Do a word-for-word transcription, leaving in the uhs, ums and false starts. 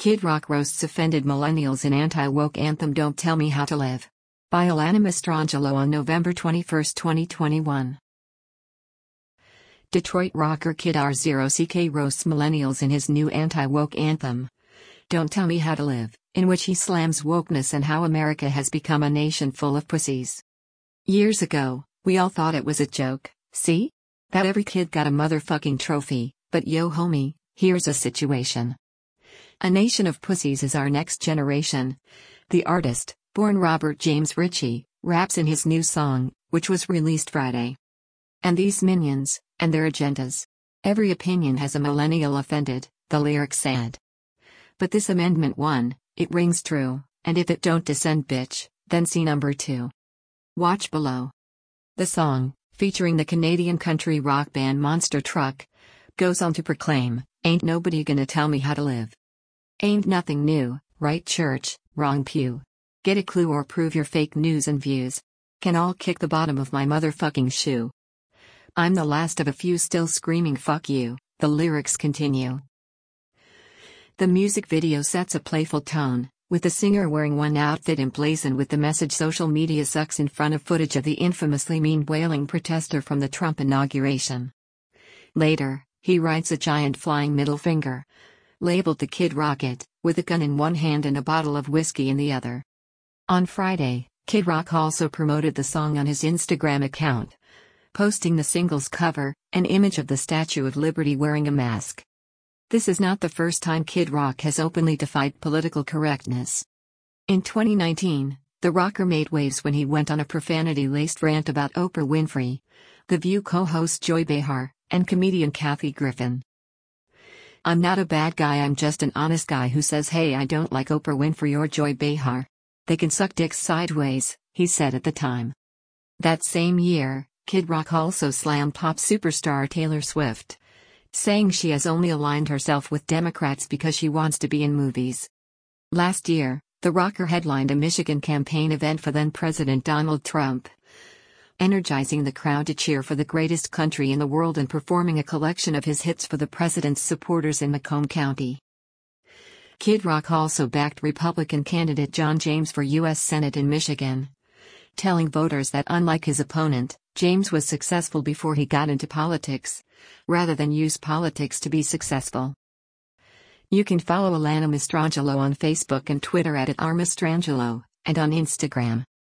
Kid Rock roasts offended millennials in anti-woke anthem Don't Tell Me How to Live. By Alana Mastrangelo on November twenty-first, twenty twenty-one. Detroit rocker Kid R zero C K roasts millennials in his new anti-woke anthem, Don't Tell Me How to Live, in which he slams wokeness and how America has become a nation full of pussies. Years ago, we all thought it was a joke, see? That every kid got a motherfucking trophy, but yo homie, here's a situation. A nation of pussies is our next generation. The artist, born Robert James Ritchie, raps in his new song, which was released Friday. And these minions, and their agendas. Every opinion has a millennial offended, the lyrics said. But this amendment won, it rings true, and if it don't descend bitch, then see number two. Watch below. The song, featuring the Canadian country rock band Monster Truck, goes on to proclaim, ain't nobody gonna tell me how to live. Ain't nothing new, right church, wrong pew. Get a clue or prove your fake news and views. Can all kick the bottom of my motherfucking shoe. I'm the last of a few still screaming fuck you, the lyrics continue. The music video sets a playful tone, with the singer wearing one outfit emblazoned with the message social media sucks in front of footage of the infamously mean wailing protester from the Trump inauguration. Later, he writes a giant flying middle finger, labeled the Kid Rocket, with a gun in one hand and a bottle of whiskey in the other. On Friday, Kid Rock also promoted the song on his Instagram account, posting the single's cover, an image of the Statue of Liberty wearing a mask. This is not the first time Kid Rock has openly defied political correctness. In twenty nineteen, the rocker made waves when he went on a profanity-laced rant about Oprah Winfrey, The View co-host Joy Behar, and comedian Kathy Griffin. I'm not a bad guy, I'm just an honest guy who says hey I don't like Oprah Winfrey or Joy Behar. They can suck dicks sideways, he said at the time. That same year, Kid Rock also slammed pop superstar Taylor Swift, saying she has only aligned herself with Democrats because she wants to be in movies. Last year, the rocker headlined a Michigan campaign event for then-President Donald Trump, energizing the crowd to cheer for the greatest country in the world and performing a collection of his hits for the president's supporters in Macomb County. Kid Rock also backed Republican candidate John James for U S Senate in Michigan, telling voters that unlike his opponent, James was successful before he got into politics, rather than use politics to be successful. You can follow Alana Mastrangelo on Facebook and Twitter at, at r mastrangelo, and on Instagram.